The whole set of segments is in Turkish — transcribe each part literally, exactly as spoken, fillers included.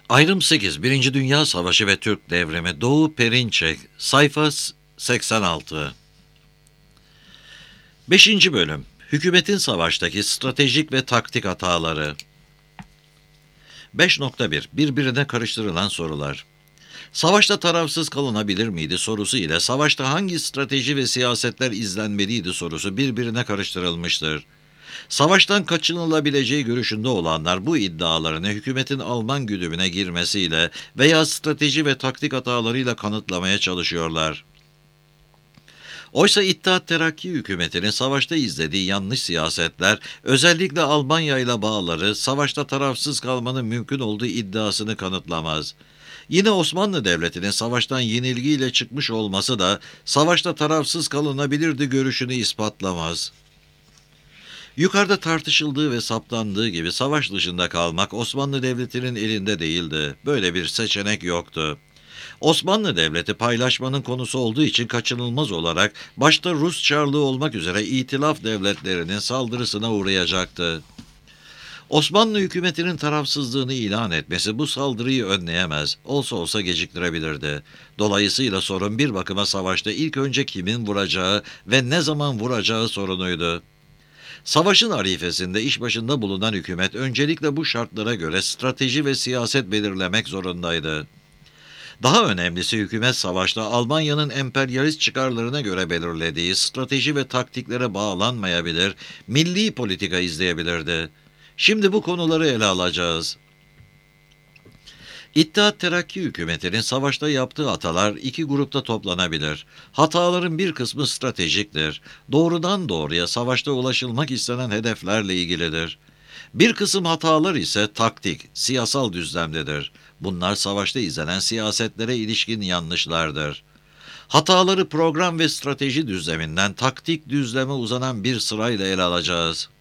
Ayrım sekiz. Birinci Dünya Savaşı ve Türk Devrimi. Doğu Perinçek. Sayfa seksen altı. beşinci. Bölüm. Hükümetin savaştaki stratejik ve taktik hataları. beş nokta bir. Birbirine karıştırılan sorular. Savaşta tarafsız kalınabilir miydi sorusu ile savaşta hangi strateji ve siyasetler izlenmeliydi sorusu birbirine karıştırılmıştır. Savaştan kaçınılabileceği görüşünde olanlar bu iddialarını hükümetin Alman güdümüne girmesiyle veya strateji ve taktik hatalarıyla kanıtlamaya çalışıyorlar. Oysa İttihat Terakki hükümetinin savaşta izlediği yanlış siyasetler, özellikle Almanya ile bağları, savaşta tarafsız kalmanın mümkün olduğu iddiasını kanıtlamaz. Yine Osmanlı Devleti'nin savaştan yenilgiyle çıkmış olması da savaşta tarafsız kalınabilirdi görüşünü ispatlamaz. Yukarıda tartışıldığı ve saptandığı gibi savaş dışında kalmak Osmanlı Devleti'nin elinde değildi. Böyle bir seçenek yoktu. Osmanlı Devleti paylaşmanın konusu olduğu için kaçınılmaz olarak başta Rus Çarlığı olmak üzere İtilaf devletlerinin saldırısına uğrayacaktı. Osmanlı hükümetinin tarafsızlığını ilan etmesi bu saldırıyı önleyemez, olsa olsa geciktirebilirdi. Dolayısıyla sorun bir bakıma savaşta ilk önce kimin vuracağı ve ne zaman vuracağı sorunuydu. Savaşın arifesinde iş başında bulunan hükümet öncelikle bu şartlara göre strateji ve siyaset belirlemek zorundaydı. Daha önemlisi hükümet savaşta Almanya'nın emperyalist çıkarlarına göre belirlediği strateji ve taktiklere bağlanmayabilir, milli politika izleyebilirdi. Şimdi bu konuları ele alacağız. İttihat Terakki hükümetinin savaşta yaptığı hatalar iki grupta toplanabilir. Hataların bir kısmı stratejiktir. Doğrudan doğruya savaşta ulaşılmak istenen hedeflerle ilgilidir. Bir kısım hatalar ise taktik, siyasal düzlemdedir. Bunlar savaşta izlenen siyasetlere ilişkin yanlışlardır. Hataları program ve strateji düzleminden taktik düzleme uzanan bir sırayla ele alacağız.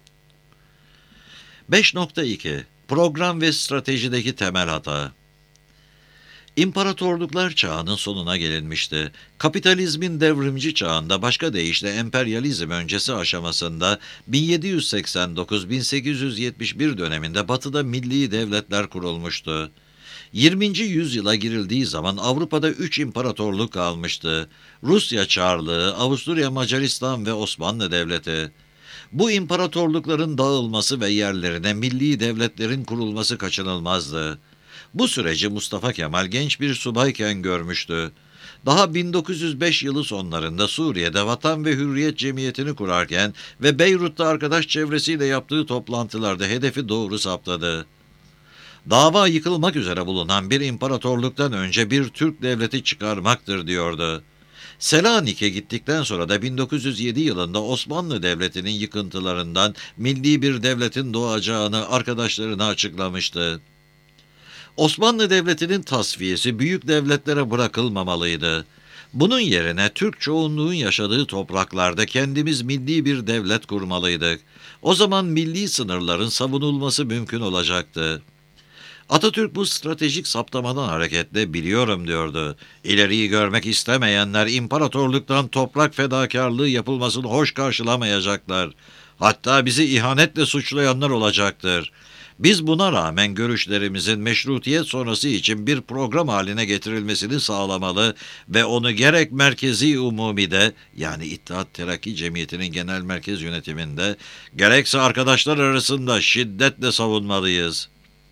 beş nokta iki. Program ve stratejideki temel hata. İmparatorluklar çağının sonuna gelinmişti. Kapitalizmin devrimci çağında, başka deyişle emperyalizm öncesi aşamasında bin yedi yüz seksen dokuz bin sekiz yüz yetmiş bir döneminde Batı'da milli devletler kurulmuştu. yirminci yüzyıla girildiği zaman Avrupa'da üç imparatorluk kalmıştı. Rusya Çarlığı, Avusturya Macaristan ve Osmanlı Devleti. Bu imparatorlukların dağılması ve yerlerine milli devletlerin kurulması kaçınılmazdı. Bu süreci Mustafa Kemal genç bir subayken görmüştü. Daha bin dokuz yüz beş yılı sonlarında Suriye'de Vatan ve Hürriyet Cemiyeti'ni kurarken ve Beyrut'ta arkadaş çevresiyle yaptığı toplantılarda hedefi doğru saptadı. Dava yıkılmak üzere bulunan bir imparatorluktan önce bir Türk devleti çıkarmaktır diyordu. Selanik'e gittikten sonra da bin dokuz yüz yedi yılında Osmanlı Devleti'nin yıkıntılarından milli bir devletin doğacağını arkadaşlarına açıklamıştı. Osmanlı Devleti'nin tasfiyesi büyük devletlere bırakılmamalıydı. Bunun yerine Türk çoğunluğun yaşadığı topraklarda kendimiz milli bir devlet kurmalıydık. O zaman milli sınırların savunulması mümkün olacaktı. Atatürk bu stratejik saptamadan hareketle biliyorum diyordu. İleriyi görmek istemeyenler imparatorluktan toprak fedakarlığı yapılmasını hoş karşılamayacaklar. Hatta bizi ihanetle suçlayanlar olacaktır. Biz buna rağmen görüşlerimizin meşrutiyet sonrası için bir program haline getirilmesini sağlamalı ve onu gerek Merkezi Umumi'de, yani İttihat Terakki Cemiyeti'nin genel merkez yönetiminde, gerekse arkadaşlar arasında şiddetle savunmalıyız.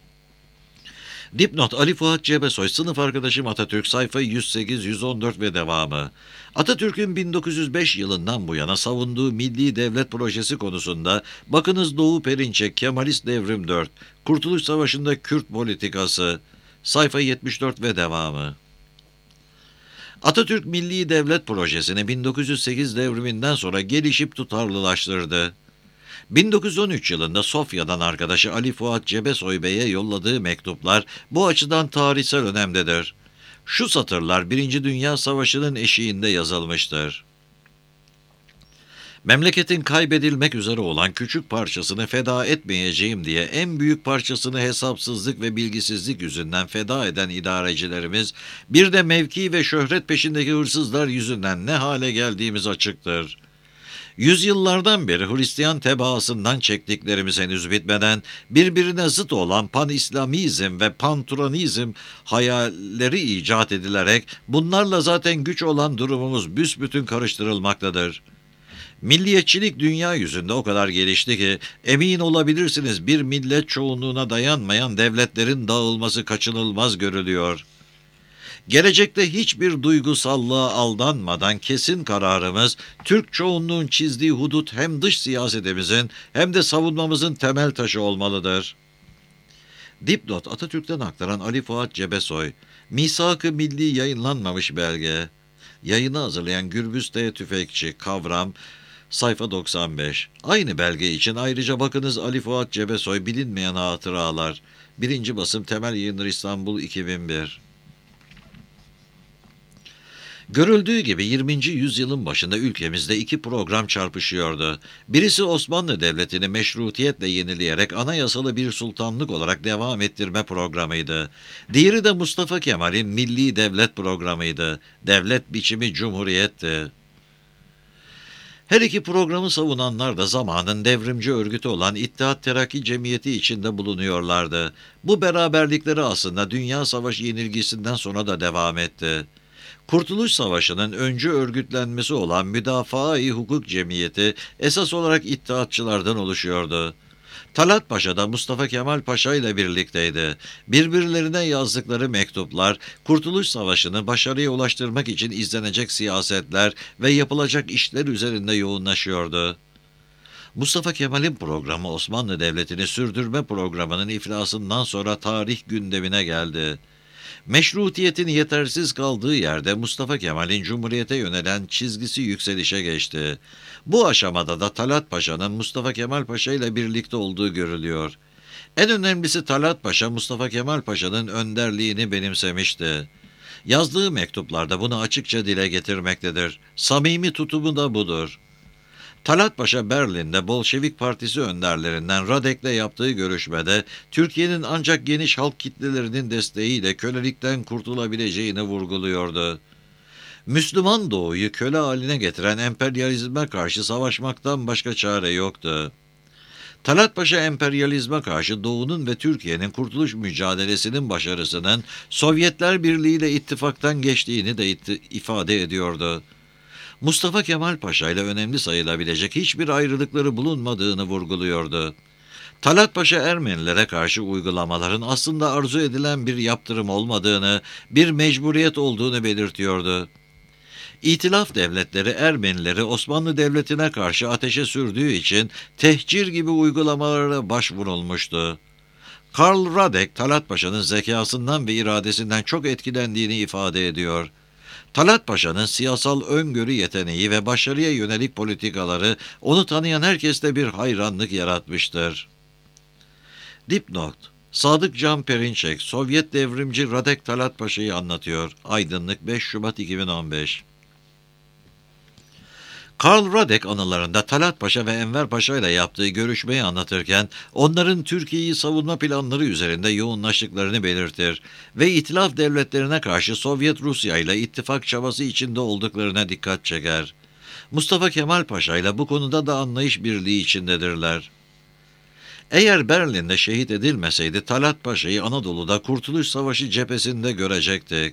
Dipnot: Ali Fuat Cebesoy, sınıf arkadaşım Atatürk, sayfa yüz sekiz yüz on dört ve devamı. Atatürk'ün bin dokuz yüz beş yılından bu yana savunduğu milli devlet projesi konusunda bakınız Doğu Perinçek, Kemalist Devrim dört, Kurtuluş Savaşı'nda Kürt politikası, sayfa yetmiş dört ve devamı. Atatürk milli devlet projesini bin dokuz yüz sekiz devriminden sonra gelişip tutarlılaştırdı. bin dokuz yüz on üç yılında Sofya'dan arkadaşı Ali Fuat Cebesoy Bey'e yolladığı mektuplar bu açıdan tarihsel önemdedir. Şu satırlar Birinci Dünya Savaşı'nın eşiğinde yazılmıştır. Memleketin kaybedilmek üzere olan küçük parçasını feda etmeyeceğim diye en büyük parçasını hesapsızlık ve bilgisizlik yüzünden feda eden idarecilerimiz, bir de mevki ve şöhret peşindeki hırsızlar yüzünden ne hale geldiğimiz açıktır. Yüzyıllardan beri Hristiyan tebaasından çektiklerimiz henüz bitmeden birbirine zıt olan pan-İslamizm ve pan-Turanizm hayalleri icat edilerek bunlarla zaten güç olan durumumuz büsbütün karıştırılmaktadır. Milliyetçilik dünya yüzünde o kadar gelişti ki emin olabilirsiniz bir millet çoğunluğuna dayanmayan devletlerin dağılması kaçınılmaz görülüyor. Gelecekte hiçbir duygusallığa aldanmadan kesin kararımız, Türk çoğunluğun çizdiği hudut hem dış siyasetimizin hem de savunmamızın temel taşı olmalıdır. Dipnot Atatürk'ten aktaran Ali Fuat Cebesoy, Misak-ı Milli yayınlanmamış belge. Yayını hazırlayan Gürbüz T. Tüfekçi, Kavram, sayfa doksan beş. Aynı belge için ayrıca bakınız Ali Fuat Cebesoy, Bilinmeyen Hatıralar. Birinci basım Temel Yayınları İstanbul iki bin bir. Görüldüğü gibi yirminci yüzyılın başında ülkemizde iki program çarpışıyordu. Birisi Osmanlı Devleti'ni meşrutiyetle yenileyerek anayasalı bir sultanlık olarak devam ettirme programıydı. Diğeri de Mustafa Kemal'in milli devlet programıydı. Devlet biçimi cumhuriyetti. Her iki programı savunanlar da zamanın devrimci örgütü olan İttihat Terakki Cemiyeti içinde bulunuyorlardı. Bu beraberlikleri aslında Dünya Savaşı yenilgisinden sonra da devam etti. Kurtuluş Savaşı'nın öncü örgütlenmesi olan Müdafaa-i Hukuk Cemiyeti esas olarak İttihatçılardan oluşuyordu. Talat Paşa da Mustafa Kemal Paşa ile birlikteydi. Birbirlerine yazdıkları mektuplar, Kurtuluş Savaşı'nı başarıya ulaştırmak için izlenecek siyasetler ve yapılacak işler üzerinde yoğunlaşıyordu. Mustafa Kemal'in programı Osmanlı Devleti'ni sürdürme programının iflasından sonra tarih gündemine geldi. Meşrutiyetin yetersiz kaldığı yerde Mustafa Kemal'in Cumhuriyete yönelen çizgisi yükselişe geçti. Bu aşamada da Talat Paşa'nın Mustafa Kemal Paşa ile birlikte olduğu görülüyor. En önemlisi Talat Paşa, Mustafa Kemal Paşa'nın önderliğini benimsemişti. Yazdığı mektuplarda bunu açıkça dile getirmektedir. Samimi tutumu da budur. Talat Paşa Berlin'de Bolşevik Partisi önderlerinden Radek'le yaptığı görüşmede Türkiye'nin ancak geniş halk kitlelerinin desteğiyle kölelikten kurtulabileceğini vurguluyordu. Müslüman Doğu'yu köle haline getiren emperyalizme karşı savaşmaktan başka çare yoktu. Talat Paşa emperyalizme karşı Doğu'nun ve Türkiye'nin kurtuluş mücadelesinin başarısının Sovyetler Birliği ile ittifaktan geçtiğini de ifade ediyordu. Mustafa Kemal Paşa ile önemli sayılabilecek hiçbir ayrılıkları bulunmadığını vurguluyordu. Talat Paşa Ermenilere karşı uygulamaların aslında arzu edilen bir yaptırım olmadığını, bir mecburiyet olduğunu belirtiyordu. İtilaf devletleri Ermenileri Osmanlı Devleti'ne karşı ateşe sürdüğü için tehcir gibi uygulamalara başvurulmuştu. Karl Radek, Talat Paşa'nın zekasından ve iradesinden çok etkilendiğini ifade ediyor. Talat Paşa'nın siyasal öngörü yeteneği ve başarıya yönelik politikaları onu tanıyan herkeste bir hayranlık yaratmıştır. Dipnot: Sadık Can Perinçek, Sovyet devrimci Radek Talat Paşa'yı anlatıyor. Aydınlık, beş Şubat iki bin on beş. Karl Radek anılarında Talat Paşa ve Enver Paşa ile yaptığı görüşmeyi anlatırken onların Türkiye'yi savunma planları üzerinde yoğunlaştıklarını belirtir ve İtilaf devletlerine karşı Sovyet Rusya ile ittifak çabası içinde olduklarına dikkat çeker. Mustafa Kemal Paşa ile bu konuda da anlayış birliği içindedirler. Eğer Berlin'de şehit edilmeseydi Talat Paşa'yı Anadolu'da Kurtuluş Savaşı cephesinde görecektik.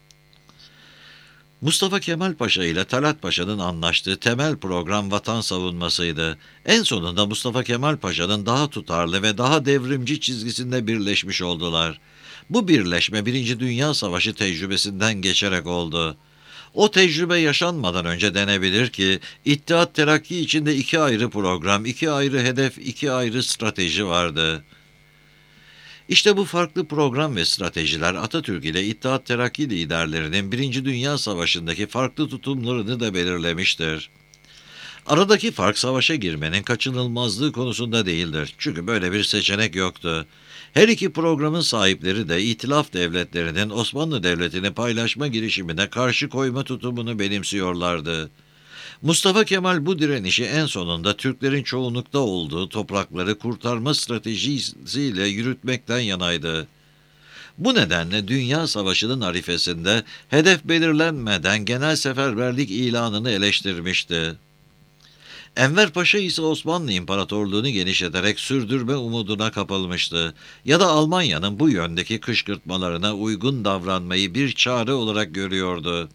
Mustafa Kemal Paşa ile Talat Paşa'nın anlaştığı temel program vatan savunmasıydı. En sonunda Mustafa Kemal Paşa'nın daha tutarlı ve daha devrimci çizgisinde birleşmiş oldular. Bu birleşme Birinci Dünya Savaşı tecrübesinden geçerek oldu. O tecrübe yaşanmadan önce denebilir ki İttihat Terakki içinde iki ayrı program, iki ayrı hedef, iki ayrı strateji vardı. İşte bu farklı program ve stratejiler Atatürk ile İttihat Terakki liderlerinin Birinci Dünya Savaşı'ndaki farklı tutumlarını da belirlemiştir. Aradaki fark savaşa girmenin kaçınılmazlığı konusunda değildir. Çünkü böyle bir seçenek yoktu. Her iki programın sahipleri de İtilaf devletlerinin Osmanlı Devleti'ni paylaşma girişimine karşı koyma tutumunu benimsiyorlardı. Mustafa Kemal bu direnişi en sonunda Türklerin çoğunlukta olduğu toprakları kurtarma stratejisiyle yürütmekten yanaydı. Bu nedenle Dünya Savaşı'nın arifesinde hedef belirlenmeden genel seferberlik ilanını eleştirmişti. Enver Paşa ise Osmanlı İmparatorluğunu genişleterek sürdürme umuduna kapılmıştı. Ya da Almanya'nın bu yöndeki kışkırtmalarına uygun davranmayı bir çare olarak görüyordu.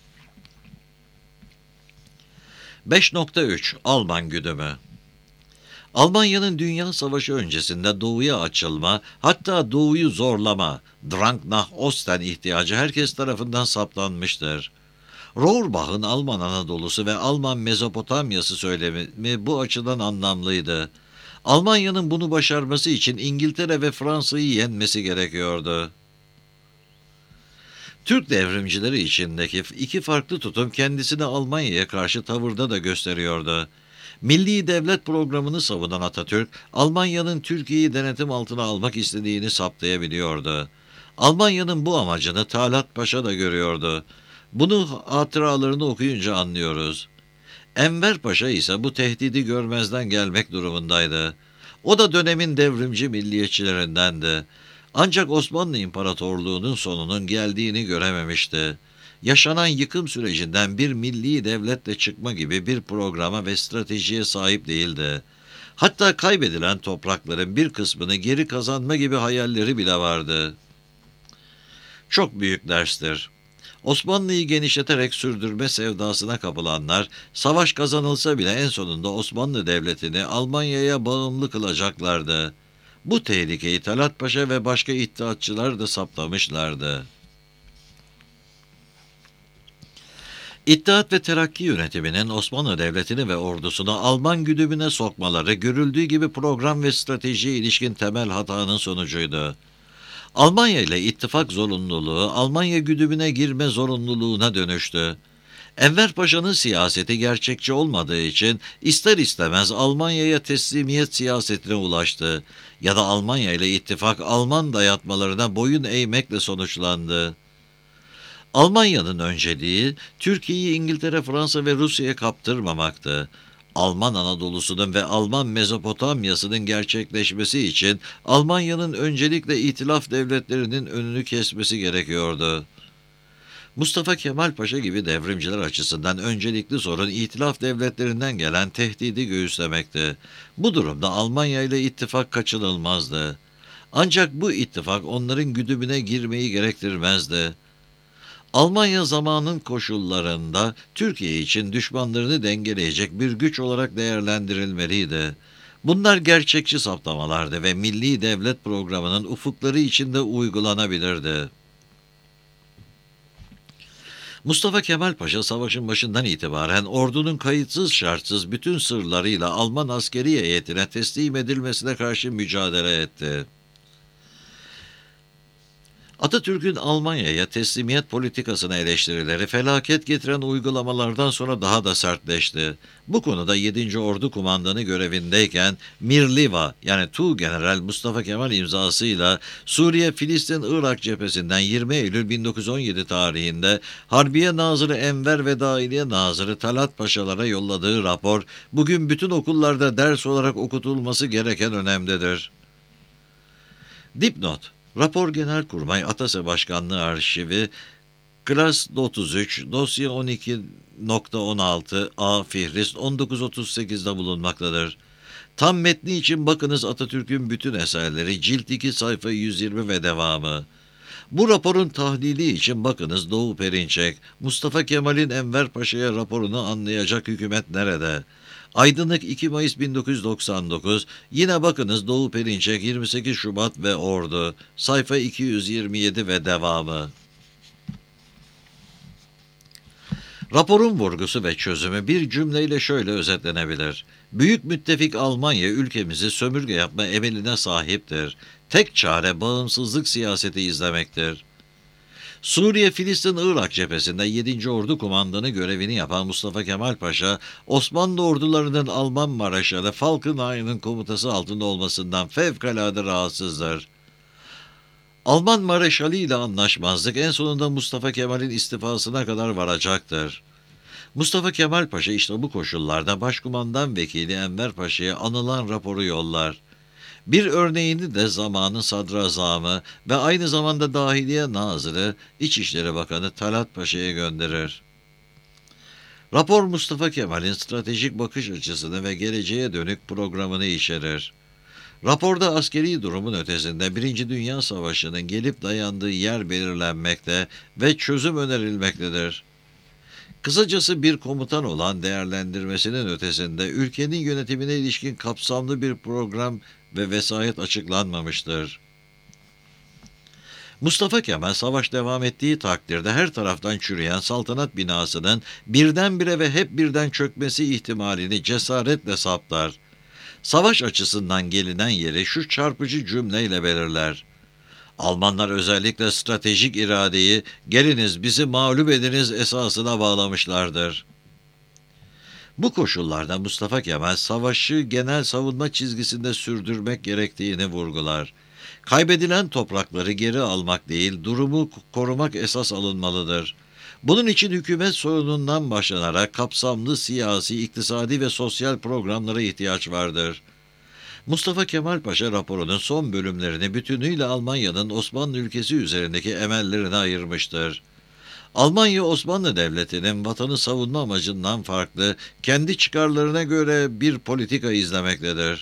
beş nokta üç Alman güdümü. Almanya'nın Dünya Savaşı öncesinde doğuya açılma, hatta doğuyu zorlama, Drang nach Osten ihtiyacı herkes tarafından saptanmıştır. Rohrbach'ın Alman Anadolu'su ve Alman Mezopotamya'sı söylemi bu açıdan anlamlıydı. Almanya'nın bunu başarması için İngiltere ve Fransa'yı yenmesi gerekiyordu. Türk devrimcileri içindeki iki farklı tutum kendisini Almanya'ya karşı tavırda da gösteriyordu. Milli devlet programını savunan Atatürk, Almanya'nın Türkiye'yi denetim altına almak istediğini saptayabiliyordu. Almanya'nın bu amacını Talat Paşa da görüyordu. Bunu hatıralarını okuyunca anlıyoruz. Enver Paşa ise bu tehdidi görmezden gelmek durumundaydı. O da dönemin devrimci milliyetçilerindendi. Ancak Osmanlı İmparatorluğu'nun sonunun geldiğini görememişti. Yaşanan yıkım sürecinden bir milli devletle çıkma gibi bir programa ve stratejiye sahip değildi. Hatta kaybedilen toprakların bir kısmını geri kazanma gibi hayalleri bile vardı. Çok büyük derstir. Osmanlı'yı genişleterek sürdürme sevdasına kapılanlar, savaş kazanılsa bile en sonunda Osmanlı Devleti'ni Almanya'ya bağımlı kılacaklardı. Bu tehlikeyi Talat Paşa ve başka iddiatçılar da saptamışlardı. İttihat ve Terakki yönetiminin Osmanlı Devleti'ni ve ordusunu Alman güdümüne sokmaları görüldüğü gibi program ve stratejiye ilişkin temel hatanın sonucuydu. Almanya ile ittifak zorunluluğu Almanya güdümüne girme zorunluluğuna dönüştü. Enver Paşa'nın siyaseti gerçekçi olmadığı için ister istemez Almanya'ya teslimiyet siyasetine ulaştı ya da Almanya ile ittifak Alman dayatmalarına boyun eğmekle sonuçlandı. Almanya'nın önceliği Türkiye'yi İngiltere, Fransa ve Rusya'ya kaptırmamaktı. Alman Anadolu'sunun ve Alman Mezopotamya'sının gerçekleşmesi için Almanya'nın öncelikle itilaf devletlerinin önünü kesmesi gerekiyordu. Mustafa Kemal Paşa gibi devrimciler açısından öncelikli sorun itilaf devletlerinden gelen tehdidi göğüslemekti. Bu durumda Almanya ile ittifak kaçınılmazdı. Ancak bu ittifak onların güdümüne girmeyi gerektirmezdi. Almanya zamanın koşullarında Türkiye için düşmanlarını dengeleyecek bir güç olarak değerlendirilmeliydi. Bunlar gerçekçi saptamalardı ve milli devlet programının ufukları içinde uygulanabilirdi. Mustafa Kemal Paşa savaşın başından itibaren ordunun kayıtsız şartsız bütün sırlarıyla Alman askeri heyetine teslim edilmesine karşı mücadele etti. Atatürk'ün Almanya'ya teslimiyet politikasına eleştirileri felaket getiren uygulamalardan sonra daha da sertleşti. Bu konuda yedinci Ordu Kumandanı görevindeyken Mirliva yani Tuğgeneral Mustafa Kemal imzasıyla Suriye, Filistin, Irak cephesinden yirmi Eylül bin dokuz yüz on yedi tarihinde Harbiye Nazırı Enver ve Dahiliye Nazırı Talat Paşalara yolladığı rapor bugün bütün okullarda ders olarak okutulması gereken önemdedir. Dipnot: Rapor Genelkurmay Atase Başkanlığı Arşivi, Klas otuz üç, dosya on iki nokta on altı A Fihrist on dokuz otuz sekizde bulunmaktadır. Tam metni için bakınız Atatürk'ün bütün eserleri, cilt iki sayfa yüz yirmi ve devamı. Bu raporun tahlili için bakınız Doğu Perinçek, Mustafa Kemal'in Enver Paşa'ya raporunu anlayacak hükümet nerede? Aydınlık iki Mayıs bin dokuz yüz doksan dokuz, yine bakınız Doğu Perinçek yirmi sekiz Şubat ve Ordu, sayfa iki yüz yirmi yedi ve devamı. Raporun vurgusu ve çözümü bir cümleyle şöyle özetlenebilir. Büyük müttefik Almanya ülkemizi sömürge yapma emeline sahiptir. Tek çare bağımsızlık siyaseti izlemektir. Suriye, Filistin, Irak cephesinde yedinci Ordu Kumandanı görevini yapan Mustafa Kemal Paşa, Osmanlı ordularının Alman Maraşalı Falkenhayn'ın komutası altında olmasından fevkalade rahatsızdır. Alman Maraşalı ile anlaşmazlık en sonunda Mustafa Kemal'in istifasına kadar varacaktır. Mustafa Kemal Paşa işte bu koşullarda Başkumandan Vekili Enver Paşa'ya anılan raporu yollar. Bir örneğini de zamanın sadrazamı ve aynı zamanda Dahiliye Nazırı, İçişleri Bakanı Talat Paşa'ya gönderir. Rapor Mustafa Kemal'in stratejik bakış açısını ve geleceğe dönük programını içerir. Raporda askeri durumun ötesinde Birinci Dünya Savaşı'nın gelip dayandığı yer belirlenmekte ve çözüm önerilmektedir. Kısacası bir komutan olan değerlendirmesinin ötesinde ülkenin yönetimine ilişkin kapsamlı bir program ve vesayet açıklanmamıştır. Mustafa Kemal savaş devam ettiği takdirde her taraftan çürüyen saltanat binasının birdenbire ve hep birden çökmesi ihtimalini cesaretle saptar. Savaş açısından gelinen yeri şu çarpıcı cümleyle belirler. Almanlar özellikle stratejik iradeyi geliniz bizi mağlup ediniz esasına bağlamışlardır. Bu koşullarda Mustafa Kemal savaşı genel savunma çizgisinde sürdürmek gerektiğini vurgular. Kaybedilen toprakları geri almak değil, durumu korumak esas alınmalıdır. Bunun için hükümet sorunundan başlanarak kapsamlı siyasi, iktisadi ve sosyal programlara ihtiyaç vardır. Mustafa Kemal Paşa raporunun son bölümlerini bütünüyle Almanya'nın Osmanlı ülkesi üzerindeki emellerine ayırmıştır. Almanya Osmanlı Devleti'nin vatanı savunma amacından farklı, kendi çıkarlarına göre bir politika izlemektedir.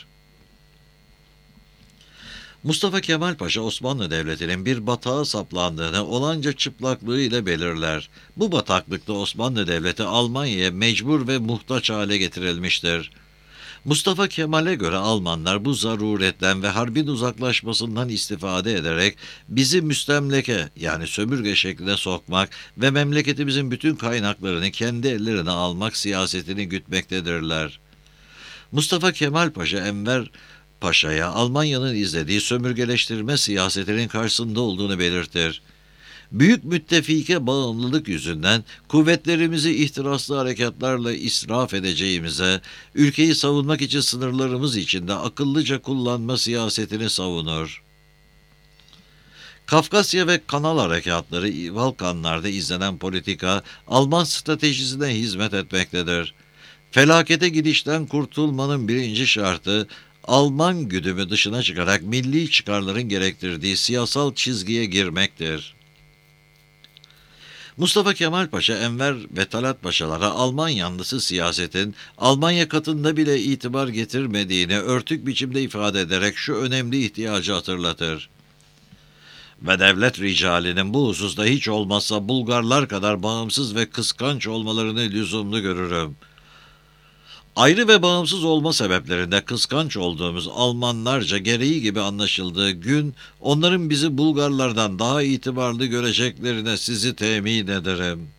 Mustafa Kemal Paşa Osmanlı Devleti'nin bir batağa saplandığını olanca çıplaklığıyla belirler. Bu bataklıkta Osmanlı Devleti Almanya'ya mecbur ve muhtaç hale getirilmiştir. Mustafa Kemal'e göre Almanlar bu zaruretten ve harbin uzaklaşmasından istifade ederek bizi müstemleke yani sömürge şekline sokmak ve memleketimizin bütün kaynaklarını kendi ellerine almak siyasetini gütmektedirler. Mustafa Kemal Paşa Enver Paşa'ya Almanya'nın izlediği sömürgeleştirme siyasetinin karşısında olduğunu belirtir. Büyük müttefike bağımlılık yüzünden kuvvetlerimizi ihtiraslı harekatlarla israf edeceğimize, ülkeyi savunmak için sınırlarımız içinde akıllıca kullanma siyasetini savunur. Kafkasya ve Kanal harekatları Balkanlarda izlenen politika Alman stratejisine hizmet etmektedir. Felakete gidişten kurtulmanın birinci şartı Alman güdümü dışına çıkarak milli çıkarların gerektirdiği siyasal çizgiye girmektir. Mustafa Kemal Paşa, Enver ve Talat Paşalara Alman yanlısı siyasetin Almanya katında bile itibar getirmediğini örtük biçimde ifade ederek şu önemli ihtiyacı hatırlatır. Ve devlet ricalinin bu hususta hiç olmazsa Bulgarlar kadar bağımsız ve kıskanç olmalarını lüzumlu görürüm. Ayrı ve bağımsız olma sebeplerinde kıskanç olduğumuz Almanlarca gereği gibi anlaşıldığı gün, onların bizi Bulgarlardan daha itibarlı göreceklerine sizi temin ederim.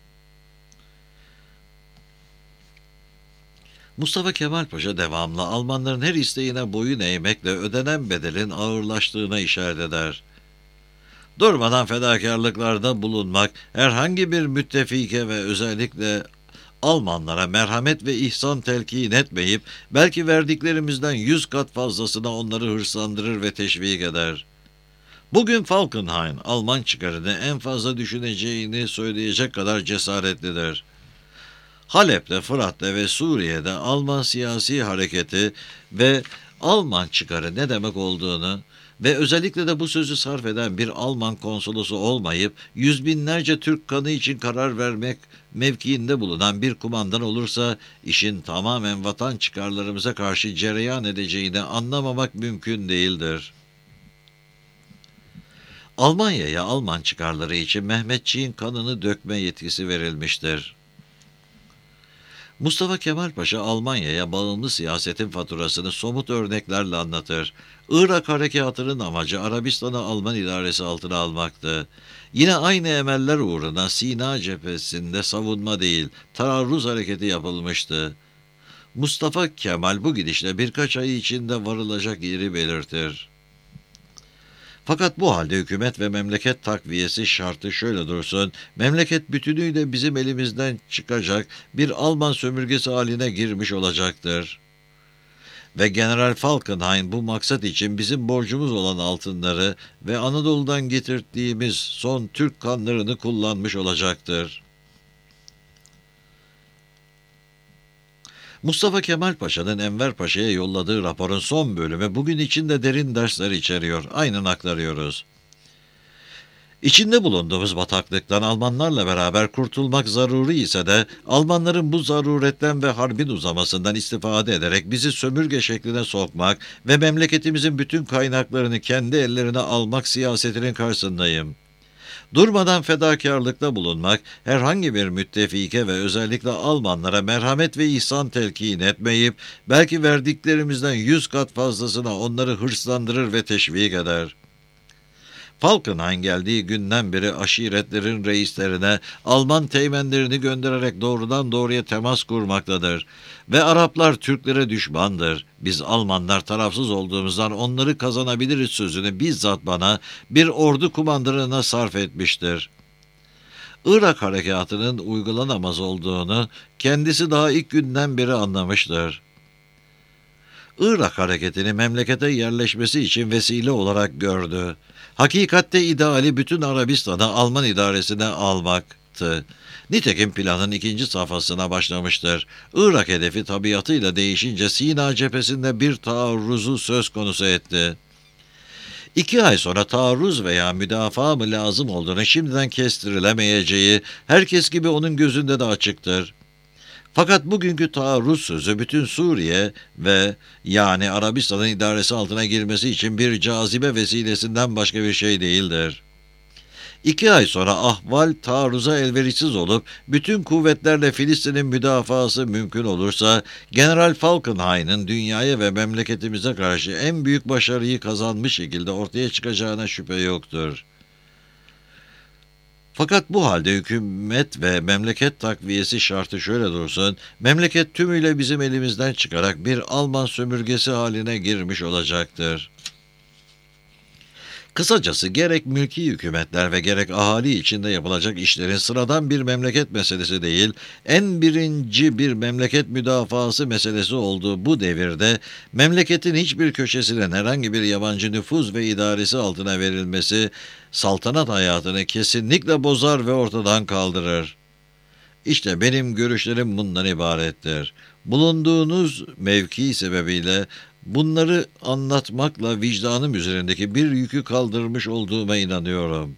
Mustafa Kemal Paşa devamlı Almanların her isteğine boyun eğmekle ödenen bedelin ağırlaştığına işaret eder. Durmadan fedakarlıklarda bulunmak, herhangi bir müttefike ve özellikle Almanlara merhamet ve ihsan telkin etmeyip, belki verdiklerimizden yüz kat fazlasına onları hırslandırır ve teşvik eder. Bugün Falkenhayn, Alman çıkarını en fazla düşüneceğini söyleyecek kadar cesaretlidir. Halep'te, Fırat'ta ve Suriye'de Alman siyasi hareketi ve Alman çıkarı ne demek olduğunu ve özellikle de bu sözü sarf eden bir Alman konsolosu olmayıp yüz binlerce Türk kanı için karar vermek mevkiinde bulunan bir kumandan olursa işin tamamen vatan çıkarlarımıza karşı cereyan edeceğini anlamamak mümkün değildir. Almanya'ya Alman çıkarları için Mehmetçiğin kanını dökme yetkisi verilmiştir. Mustafa Kemal Paşa Almanya'ya bağımlı siyasetin faturasını somut örneklerle anlatır. Irak harekatının amacı Arabistan'ı Alman idaresi altına almaktı. Yine aynı emeller uğruna Sina cephesinde savunma değil, taarruz hareketi yapılmıştı. Mustafa Kemal bu gidişle birkaç ay içinde varılacak yeri belirtir. Fakat bu halde hükümet ve memleket takviyesi şartı şöyle dursun, memleket bütünüyle bizim elimizden çıkacak bir Alman sömürgesi haline girmiş olacaktır. Ve General Falkenhayn bu maksat için bizim borcumuz olan altınları ve Anadolu'dan getirdiğimiz son Türk kanlarını kullanmış olacaktır. Mustafa Kemal Paşa'nın Enver Paşa'ya yolladığı raporun son bölümü bugün içinde derin dersler içeriyor. Aynen aktarıyoruz. İçinde bulunduğumuz bataklıktan Almanlarla beraber kurtulmak zaruri ise de Almanların bu zaruretten ve harbin uzamasından istifade ederek bizi sömürge şekline sokmak ve memleketimizin bütün kaynaklarını kendi ellerine almak siyasetinin karşısındayım. Durmadan fedakarlıkta bulunmak, herhangi bir müttefike ve özellikle Almanlara merhamet ve ihsan telkin etmeyip, belki verdiklerimizden yüz kat fazlasına onları hırslandırır ve teşvik eder. Falkenhayn geldiği günden beri aşiretlerin reislerine Alman teğmenlerini göndererek doğrudan doğruya temas kurmaktadır. Ve Araplar Türklere düşmandır. Biz Almanlar tarafsız olduğumuzdan onları kazanabiliriz sözünü bizzat bana bir ordu kumandanına sarf etmiştir. Irak harekatının uygulanamaz olduğunu kendisi daha ilk günden beri anlamıştır. Irak hareketini memlekete yerleşmesi için vesile olarak gördü. Hakikatte ideali bütün Arabistan'ı Alman idaresine almaktı. Nitekim planın ikinci safhasına başlamıştır. Irak hedefi tabiatıyla değişince Sina cephesinde bir taarruzu söz konusu etti. İki ay sonra taarruz veya müdafaa mı lazım olduğunu şimdiden kestirilemeyeceği herkes gibi onun gözünde de açıktır. Fakat bugünkü taarruz sözü bütün Suriye ve yani Arabistan'ın idaresi altına girmesi için bir cazibe vesilesinden başka bir şey değildir. İki ay sonra ahval taarruza elverişsiz olup bütün kuvvetlerle Filistin'in müdafası mümkün olursa General Falkenhayn'ın dünyaya ve memleketimize karşı en büyük başarıyı kazanmış şekilde ortaya çıkacağına şüphe yoktur. Fakat bu halde hükümet ve memleket takviyesi şartı şöyle dursun, memleket tümüyle bizim elimizden çıkarak bir Alman sömürgesi haline girmiş olacaktır. Kısacası gerek mülki hükümetler ve gerek ahali içinde yapılacak işlerin sıradan bir memleket meselesi değil, en birinci bir memleket müdafası meselesi olduğu bu devirde, memleketin hiçbir köşesinin herhangi bir yabancı nüfuz ve idaresi altına verilmesi, saltanat hayatını kesinlikle bozar ve ortadan kaldırır. İşte benim görüşlerim bundan ibarettir. Bulunduğunuz mevki sebebiyle bunları anlatmakla vicdanım üzerindeki bir yükü kaldırmış olduğuma inanıyorum.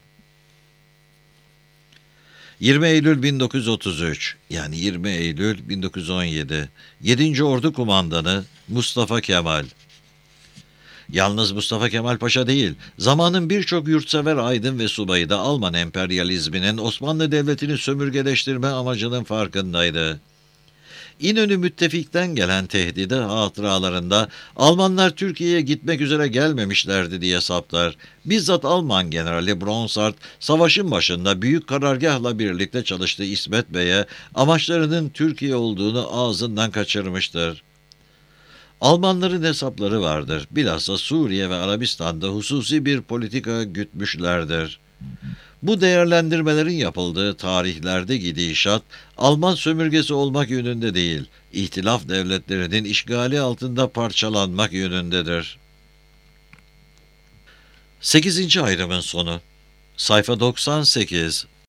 yirmi Eylül bin dokuz yüz otuz üç, yani yirmi Eylül bin dokuz yüz on yedi, yedinci Ordu Kumandanı Mustafa Kemal. Yalnız Mustafa Kemal Paşa değil, zamanın birçok yurtsever aydın ve subayı da Alman emperyalizminin Osmanlı Devleti'ni sömürgeleştirme amacının farkındaydı. İnönü müttefikten gelen tehdidi hatıralarında Almanlar Türkiye'ye gitmek üzere gelmemişlerdi diye saptar. Bizzat Alman generali Bronsart savaşın başında büyük karargahla birlikte çalıştığı İsmet Bey'e amaçlarının Türkiye olduğunu ağzından kaçırmıştır. Almanların hesapları vardır. Bilhassa Suriye ve Arabistan'da hususi bir politika gütmüşlerdir. Bu değerlendirmelerin yapıldığı tarihlerde gidişat, Alman sömürgesi olmak yönünde değil, İhtilaf devletlerinin işgali altında parçalanmak yönündedir. Sekizinci ayrımın sonu. Sayfa doksan sekiz.